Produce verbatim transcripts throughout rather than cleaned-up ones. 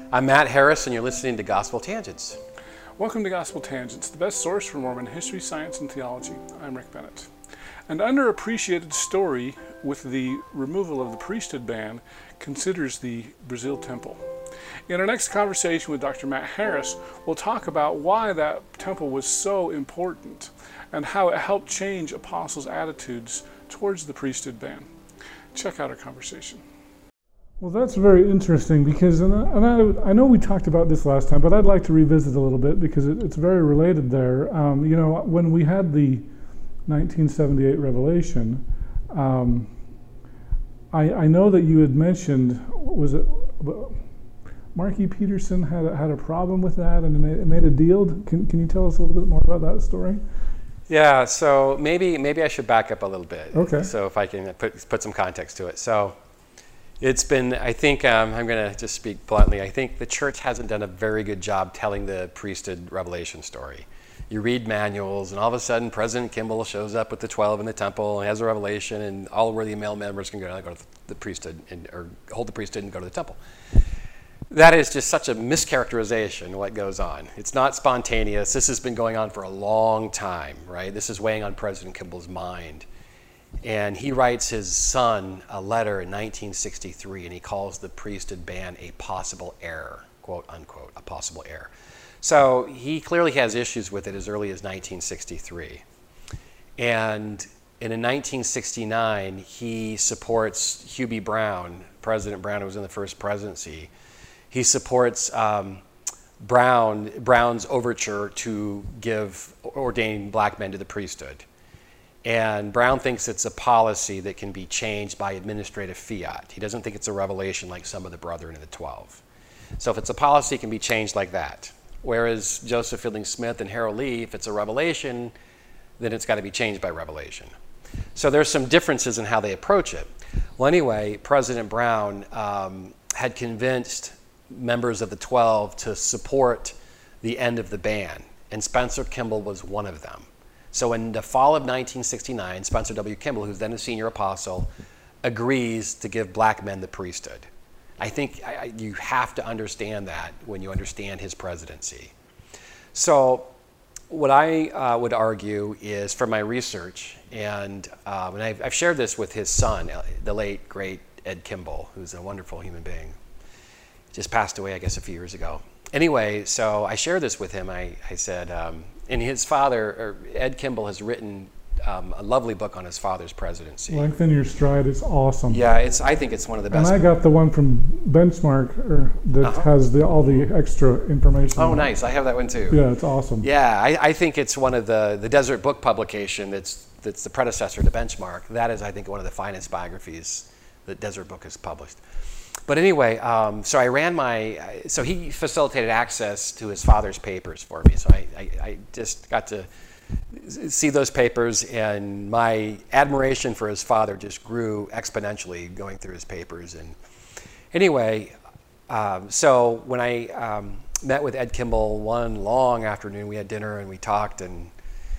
I'm Matt Harris, and you're listening to Gospel Tangents. Welcome to Gospel Tangents, the best source for Mormon history, science, and theology. I'm Rick Bennett. An underappreciated story with the removal of the priesthood ban considers the Brazil temple. In our next conversation with Doctor Matt Harris, we'll talk about why that temple was so important and how it helped change apostles' attitudes towards the priesthood ban. Check out our conversation. Well, that's very interesting because, and, I, and I, I know we talked about this last time, but I'd like to revisit a little bit because it, it's very related there. Um, you know, when we had the nineteen seventy-eight revelation, um, I, I know that you had mentioned, was it Mark E. Peterson had a, had a problem with that and it made, it made a deal? Can, can you tell us a little bit more about that story? Yeah, so maybe maybe I should back up a little bit. Okay. So if I can put, put some context to it. So it's been, I think, um, I'm going to just speak bluntly, I think the church hasn't done a very good job telling the priesthood revelation story. You read manuals, and all of a sudden President Kimball shows up with the twelve in the temple and has a revelation, and all worthy male members can go, go to the priesthood, and, or hold the priesthood and go to the temple. That is just such a mischaracterization of what goes on. It's not spontaneous. This has been going on for a long time, right? This is weighing on President Kimball's mind. And he writes his son a letter in nineteen sixty-three, and he calls the priesthood ban a possible error, quote unquote, a possible error. So he clearly has issues with it as early as nineteen sixty-three. And, and in nineteen sixty-nine, he supports Hugh B. Brown, President Brown, who was in the first presidency. He supports um, Brown, Brown's overture to give ordained black men to the priesthood. And Brown thinks it's a policy that can be changed by administrative fiat. He doesn't think it's a revelation like some of the Brethren in the Twelve. So if it's a policy, it can be changed like that. Whereas Joseph Fielding Smith and Harold Lee, if it's a revelation, then it's got to be changed by revelation. So there's some differences in how they approach it. Well, anyway, President Brown um, had convinced members of the Twelve to support the end of the ban, and Spencer Kimball was one of them. So in the fall of nineteen sixty-nine, Spencer W. Kimball, who's then a senior apostle, agrees to give black men the priesthood. I think I, you have to understand that when you understand his presidency. So what I uh, would argue is, from my research, and, um, and I've, I've shared this with his son, the late, great Ed Kimball, who's a wonderful human being. Just passed away, I guess, a few years ago. Anyway, so I shared this with him. I, I said, um, and his father, or Ed Kimball, has written um, a lovely book on his father's presidency. Lengthen Your Stride is awesome. Yeah, it's. I think it's one of the best. And I got the one from Benchmark or that uh-huh. has the, all the extra information. Oh, nice. I have that one too. Yeah, it's awesome. Yeah, I, I think it's one of the, the Desert Book publication that's, that's the predecessor to Benchmark. That is, I think, one of the finest biographies that Desert Book has published. But anyway, um, so I ran my, so he facilitated access to his father's papers for me. So I, I, I just got to see those papers, and my admiration for his father just grew exponentially going through his papers. And anyway, um, so when I um, met with Ed Kimball one long afternoon, we had dinner and we talked, and,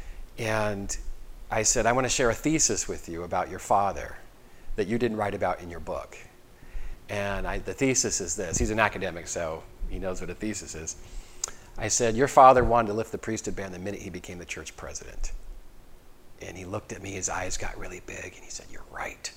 and I said, I want to share a thesis with you about your father that you didn't write about in your book. And I, the thesis is this. He's an academic, so he knows what a thesis is. I said, your father wanted to lift the priesthood ban the minute he became the church president. And he looked at me, his eyes got really big, and he said, you're right.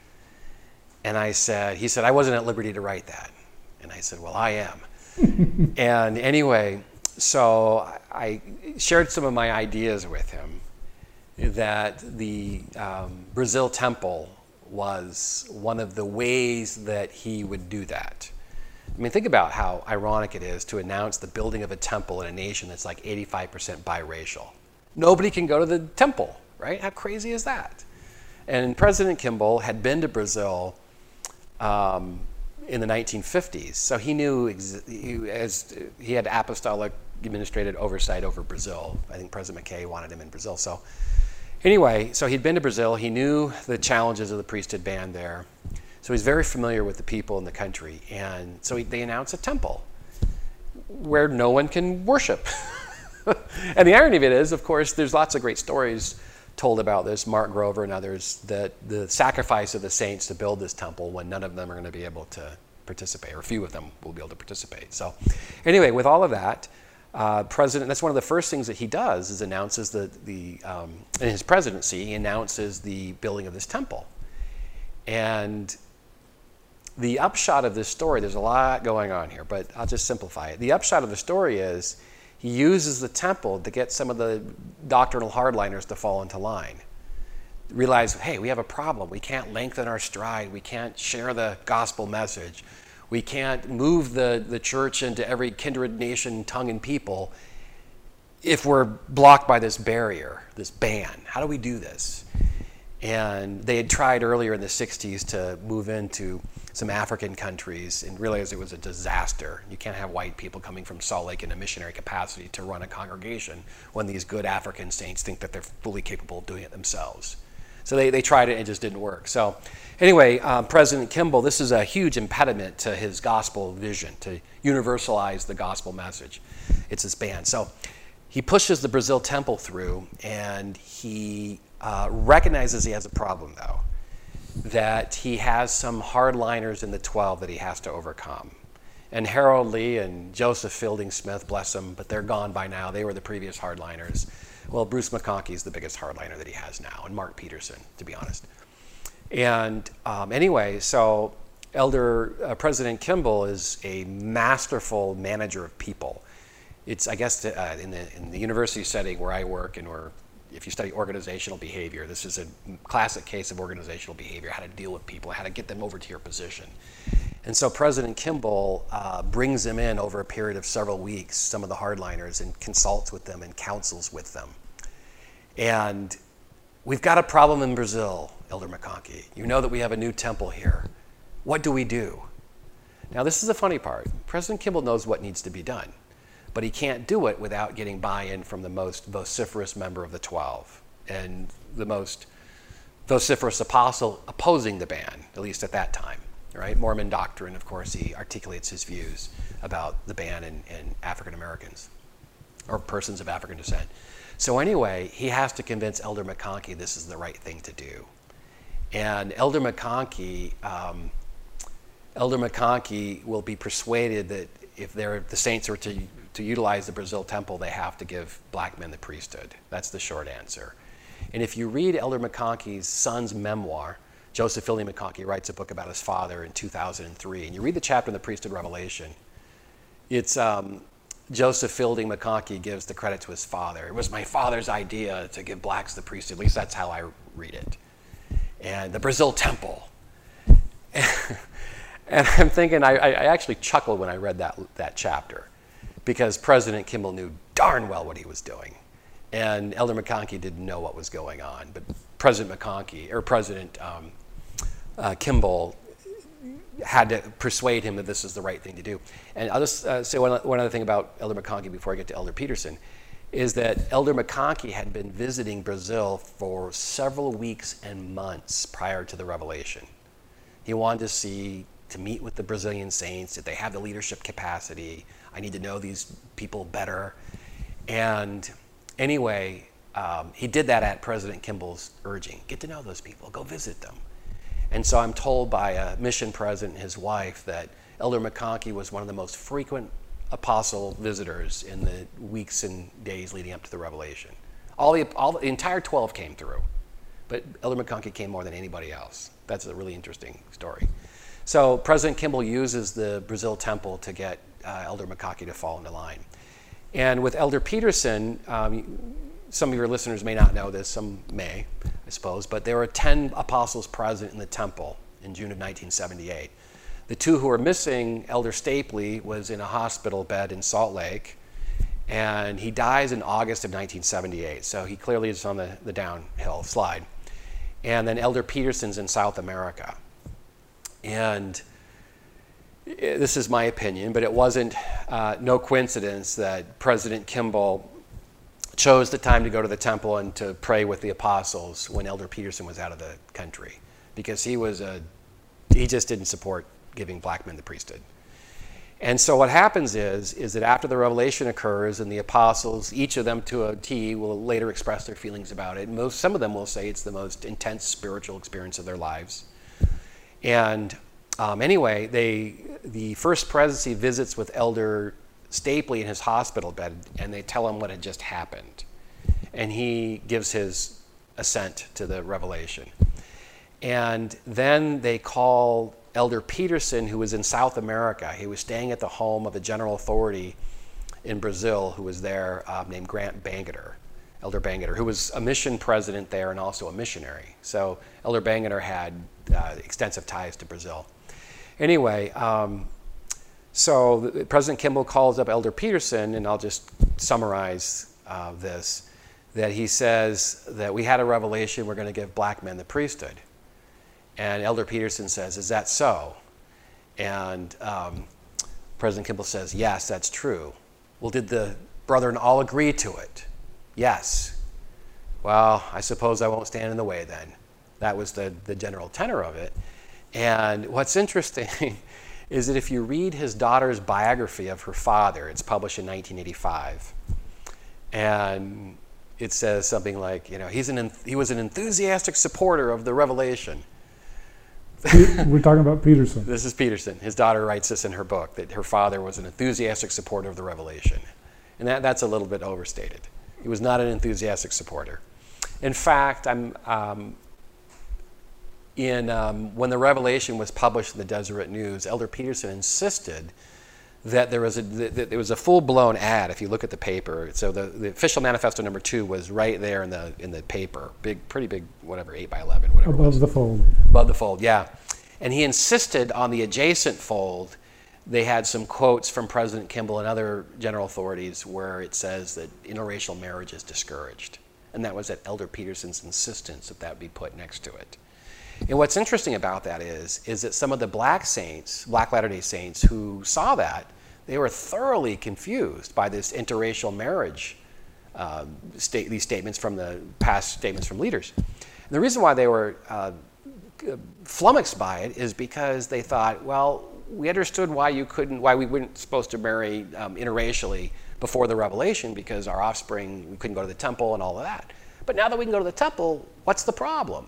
And I said, he said, I wasn't at liberty to write that. And I said, well, I am. And anyway, so I shared some of my ideas with him that the um, Brazil temple was one of the ways that he would do that. I mean, think about how ironic it is to announce the building of a temple in a nation that's like eighty-five percent biracial. Nobody can go to the temple, right? How crazy is that? And President Kimball had been to Brazil um, in the nineteen fifties, so he knew, ex- he, as he had apostolic administrative oversight over Brazil. I think President McKay wanted him in Brazil, so anyway, so he'd been to Brazil. He knew the challenges of the priesthood ban there. So he's very familiar with the people in the country. And so he, they announced a temple where no one can worship. And the irony of it is, of course, there's lots of great stories told about this, Mark Grover and others, that the sacrifice of the saints to build this temple when none of them are going to be able to participate, or a few of them will be able to participate. So anyway, with all of that, uh, President, that's one of the first things that he does is announces the, the um, in his presidency, he announces the building of this temple. And the upshot of this story, there's a lot going on here, but I'll just simplify it. The upshot of the story is he uses the temple to get some of the doctrinal hardliners to fall into line. Realize, hey, we have a problem. We can't lengthen our stride. We can't share the gospel message. We can't move the, the church into every kindred nation, tongue, and people if we're blocked by this barrier, this ban. How do we do this? And they had tried earlier in the sixties to move into some African countries and realized it was a disaster. You can't have white people coming from Salt Lake in a missionary capacity to run a congregation when these good African saints think that they're fully capable of doing it themselves. So they, they tried it and it just didn't work. So anyway, um, President Kimball, this is a huge impediment to his gospel vision, to universalize the gospel message. It's this ban. So he pushes the Brazil temple through, and he uh, recognizes he has a problem, though, that he has some hardliners in the twelve that he has to overcome. And Harold Lee and Joseph Fielding Smith, bless them, but they're gone by now. They were the previous hardliners. Well, Bruce McConkie is the biggest hardliner that he has now, and Mark Peterson, to be honest. And um, anyway, so Elder uh, President Kimball is a masterful manager of people. It's, I guess, uh, in, the, in the university setting where I work, and where if you study organizational behavior, this is a classic case of organizational behavior, how to deal with people, how to get them over to your position. And so President Kimball uh, brings them in over a period of several weeks, some of the hardliners, and consults with them and counsels with them. And we've got a problem in Brazil, Elder McConkie. You know that we have a new temple here. What do we do? Now, this is the funny part. President Kimball knows what needs to be done, but he can't do it without getting buy-in from the most vociferous member of the twelve and the most vociferous apostle opposing the ban, at least at that time. Right? Mormon doctrine, of course, he articulates his views about the ban in, in African Americans or persons of African descent. So anyway, he has to convince Elder McConkie this is the right thing to do. And Elder McConkie, um, Elder McConkie will be persuaded that if they're, the saints are to, to utilize the Brazil temple, they have to give black men the priesthood. That's the short answer. And if you read Elder McConkie's son's memoir, Joseph Fielding McConkie writes a book about his father in two thousand three, and you read the chapter in the Priesthood Revelation, it's um, Joseph Fielding McConkie gives the credit to his father. It was my father's idea to give blacks the priesthood. At least that's how I read it. And the Brazil temple. And I'm thinking, I, I actually chuckled when I read that, that chapter, because President Kimball knew darn well what he was doing. And Elder McConkie didn't know what was going on, but President McConkie, or President um, uh, Kimball had to persuade him that this is the right thing to do. And I'll just uh, say one, one other thing about Elder McConkie before I get to Elder Peterson, is that Elder McConkie had been visiting Brazil for several weeks and months prior to the revelation. He wanted to see, to meet with the Brazilian saints, if they have the leadership capacity. I need to know these people better. And anyway, um, he did that at President Kimball's urging. Get to know those people, go visit them. And so I'm told by a mission president and his wife that Elder McConkie was one of the most frequent apostle visitors in the weeks and days leading up to the revelation. All the, all the, the entire twelve came through, but Elder McConkie came more than anybody else. That's a really interesting story. So President Kimball uses the Brazil temple to get uh, Elder McConkie to fall into line. And with Elder Peterson, um, some of your listeners may not know this, some may, I suppose, but there were ten apostles present in the temple in June of nineteen seventy-eight. The two who were missing, Elder Stapley was in a hospital bed in Salt Lake, and he dies in August of nineteen seventy-eight, so he clearly is on the, the downhill slide. And then Elder Peterson's in South America. And this is my opinion, but it wasn't uh, no coincidence that President Kimball chose the time to go to the temple and to pray with the apostles when Elder Peterson was out of the country, because he was a, he just didn't support giving black men the priesthood. And so what happens is, is that after the revelation occurs and the apostles, each of them to a T, will later express their feelings about it. Most, some of them will say it's the most intense spiritual experience of their lives. And um, anyway, they the First Presidency visits with Elder Stapley in his hospital bed, and they tell him what had just happened. And he gives his assent to the revelation. And then they call Elder Peterson, who was in South America. He was staying at the home of a general authority in Brazil who was there, uh, named Grant Bangerter, Elder Bangerter, who was a mission president there and also a missionary. So Elder Bangerter had uh, extensive ties to Brazil. Anyway, um, so the, President Kimball calls up Elder Peterson, and I'll just summarize uh, this, that he says that we had a revelation, we're going to give black men the priesthood. And Elder Peterson says, is that so? And um, President Kimball says, yes, that's true. Well, did the brethren all agree to it? Yes. Well, I suppose I won't stand in the way then. That was the, the general tenor of it. And what's interesting is that if you read his daughter's biography of her father, it's published in nineteen eighty-five, and it says something like, you know, he's an, he was an enthusiastic supporter of the revelation. We're talking about Peterson. This is Peterson. His daughter writes this in her book, that her father was an enthusiastic supporter of the revelation. And that, that's a little bit overstated. He was not an enthusiastic supporter. In fact, I'm, um, in, um, when the revelation was published in the Deseret News, Elder Peterson insisted that there was a, that there was a full-blown ad, if you look at the paper. So the, the official manifesto number two was right there in the in the paper, big, pretty big, whatever, eight by eleven, whatever. Above the fold. Above the fold, yeah. And he insisted on the adjacent fold. They had some quotes from President Kimball and other general authorities where it says that interracial marriage is discouraged. And that was at Elder Peterson's insistence that that be put next to it. And what's interesting about that is, is that some of the black saints, black Latter-day Saints who saw that, they were thoroughly confused by this interracial marriage, uh, state, these statements from the past statements from leaders. And the reason why they were uh, flummoxed by it is because they thought, well, we understood why you couldn't, why we weren't supposed to marry um, interracially before the revelation, because our offspring, we couldn't go to the temple and all of that. But now that we can go to the temple, what's the problem?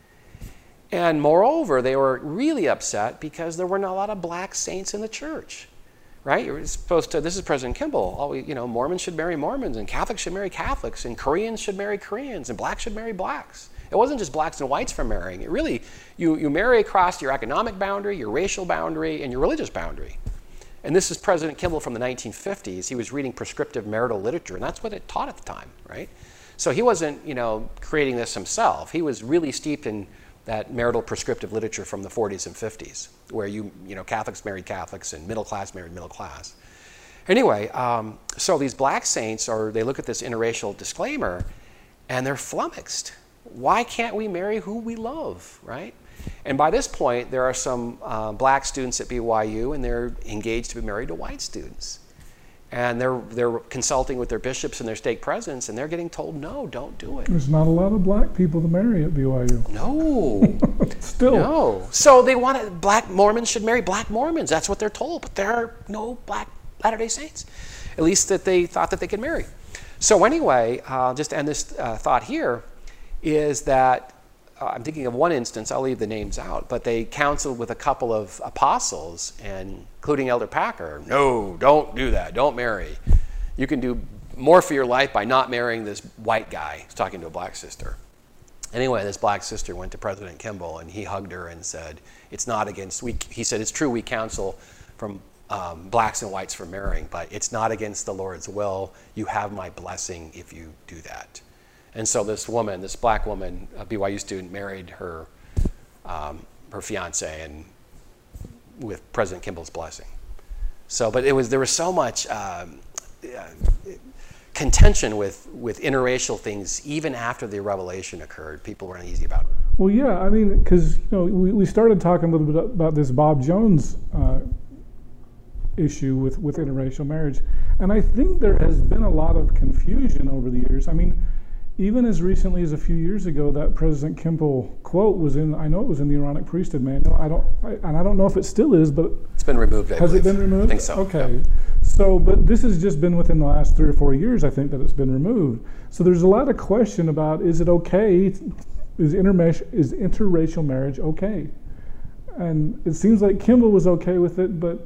And moreover, they were really upset because there weren't a lot of black saints in the church, right? You're supposed to, this is President Kimball, all, you know, Mormons should marry Mormons, and Catholics should marry Catholics, and Koreans should marry Koreans, and blacks should marry blacks. It wasn't just blacks and whites for marrying. It really, you, you marry across your economic boundary, your racial boundary, and your religious boundary. And this is President Kimball from the nineteen fifties. He was reading prescriptive marital literature, and that's what it taught at the time, right? So he wasn't, you know, creating this himself. He was really steeped in that marital prescriptive literature from the forties and fifties, where you, you know, Catholics married Catholics and middle class married middle class. Anyway, um, so these black saints, are, they look at this interracial disclaimer, and they're flummoxed. Why can't we marry who we love, right? And by this point, there are some uh, black students at B Y U, and they're engaged to be married to white students. And they're, they're consulting with their bishops and their stake presidents, and they're getting told, no, don't do it. There's not a lot of black people to marry at B Y U. No. Still. No. So they want to, black Mormons should marry black Mormons. That's what they're told. But there are no black Latter-day Saints, at least that they thought that they could marry. So anyway, uh, just to end this uh, thought here, is that uh, I'm thinking of one instance, I'll leave the names out, but they counseled with a couple of apostles, and including Elder Packer. No, don't do that. Don't marry. You can do more for your life by not marrying this white guy. He's talking to a black sister. Anyway, this black sister went to President Kimball, and he hugged her and said, it's not against, we, he said, it's true we counsel from um, blacks and whites for marrying, but it's not against the Lord's will. You have my blessing if you do that. And so this woman, this black woman, a B Y U student, married her, um, her fiance, and with President Kimball's blessing. So, but it was, there was so much um, uh, contention with, with interracial things even after the revelation occurred. People were uneasy about it. Well, yeah, I mean, because, you know, we, we started talking a little bit about this Bob Jones uh, issue with, with interracial marriage. And I think there has been a lot of confusion over the years. I mean, even as recently as a few years ago, that President Kimball quote was in, I know it was in the Aaronic Priesthood Manual. I don't, I, and I don't know if it still is, but it's been removed. I has believe. it been removed? I think so. Okay. Yeah. So, but this has just been within the last three or four years, I think, that it's been removed. So there's a lot of question about, is it okay? Is interracial, is interracial marriage okay? and it seems like Kimball was okay with it, but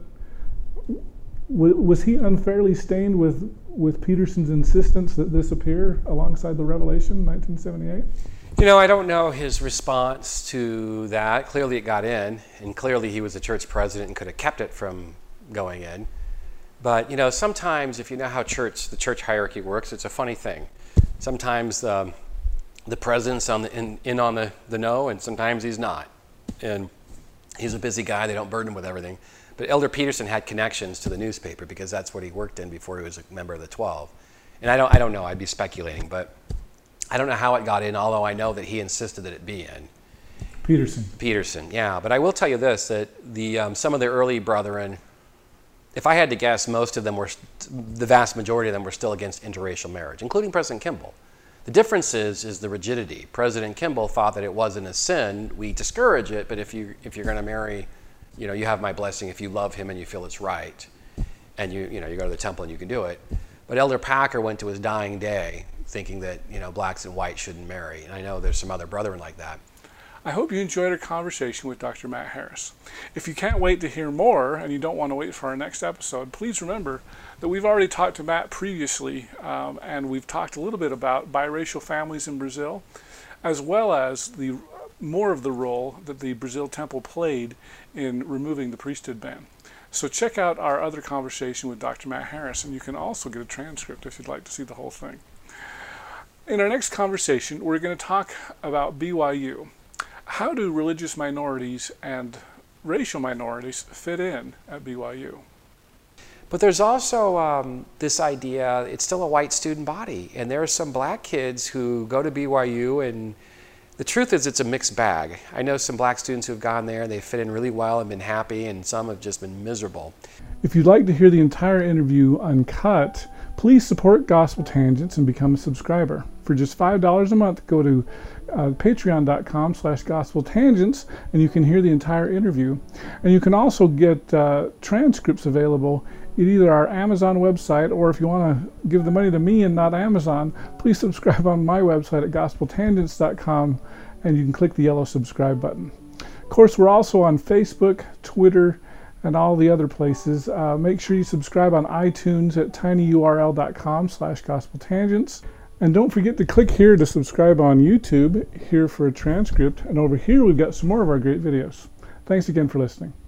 w was he unfairly stained with, with Peterson's insistence that this appear alongside the Revelation in nineteen seventy-eight? You know, I don't know his response to that. Clearly it got in, and clearly he was the church president and could have kept it from going in. But, you know, sometimes if you know how church, the church hierarchy works, it's a funny thing. Sometimes um, the president's on the, in, in on the, the know, and sometimes he's not. And he's a busy guy. They don't burden him with everything. But Elder Peterson had connections to the newspaper because that's what he worked in before he was a member of the twelve. And I don't, I don't know. I'd be speculating, but I don't know how it got in, although I know that he insisted that it be in. Peterson. Peterson, yeah. But I will tell you this, that the, um, some of the early brethren, if I had to guess, most of them were, the vast majority of them were still against interracial marriage, including President Kimball. The difference is, is the rigidity. President Kimball thought that it wasn't a sin. We discourage it, but if, you, if you're going to marry, you know, you have my blessing if you love him and you feel it's right. And you, you know, you go to the temple and you can do it. But Elder Packer went to his dying day thinking that, you know, blacks and whites shouldn't marry. And I know there's some other brethren like that. I hope you enjoyed our conversation with Doctor Matt Harris. If you can't wait to hear more and you don't want to wait for our next episode, please remember that we've already talked to Matt previously, um, and we've talked a little bit about biracial families in Brazil, as well as the more of the role that the Brazil Temple played in removing the priesthood ban. So check out our other conversation with Doctor Matt Harris, and you can also get a transcript if you'd like to see the whole thing. In our next conversation, we're going to talk about B Y U. How do religious minorities and racial minorities fit in at B Y U? But there's also um, this idea, it's still a white student body, and there are some black kids who go to B Y U, and the truth is it's a mixed bag. I know some black students who have gone there, they fit in really well and been happy, and some have just been miserable. If you'd like to hear the entire interview uncut, please support Gospel Tangents and become a subscriber. For just five dollars a month, go to uh, patreon.com slash gospel tangents, and you can hear the entire interview. And you can also get uh, transcripts available at either our Amazon website, or if you want to give the money to me and not Amazon, please subscribe on my website at gospel tangents dot com, and you can click the yellow subscribe button. Of course, we're also on Facebook, Twitter, and all the other places. Uh, make sure you subscribe on iTunes at tinyurl.com slash gospel tangents. And don't forget to click here to subscribe on YouTube, here for a transcript, and over here we've got some more of our great videos. Thanks again for listening.